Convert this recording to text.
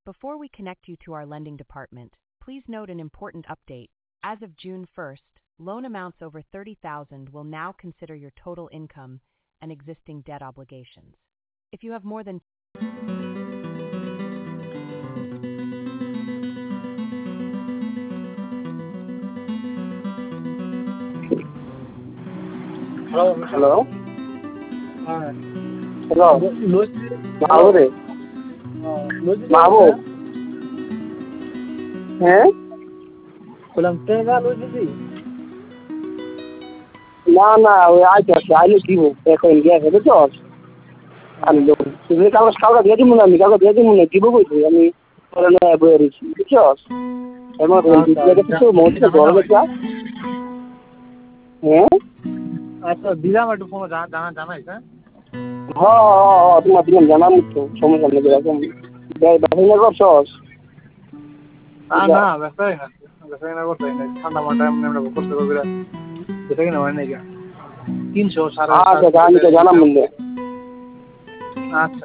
Before we connect you to our lending department, please note an important update. As of June 1st, loan amounts over $30,000 will now consider your total income and existing debt obligations. If you have more than Hello? Hello? Mahmoud? Mahmoud? হ্যাঁ না ওই আইলে দিব এখন গিয়েছে বুঝছো আমি তুমি কাউকে দিয়ে দিব না আমি কাউকে দিয়ে দিব না দিব বলছি আমি বয়ে রয়েছি বুঝছো এমন কিছু মধ্যে বড় বেচা হ্যাঁ আচ্ছা দিলাম একটু ফোন জানাইস হ্যাঁ তোমার দিলাম জানাম তো সমস্যা নেই এরকম ব্যবসা করছস না ব্যবসায় না করতে ঠান্ডা মাঠে আমরা করতে করবে যেটা কিনা হয় নাকি 300 আচ্ছা জানাম বললে আচ্ছা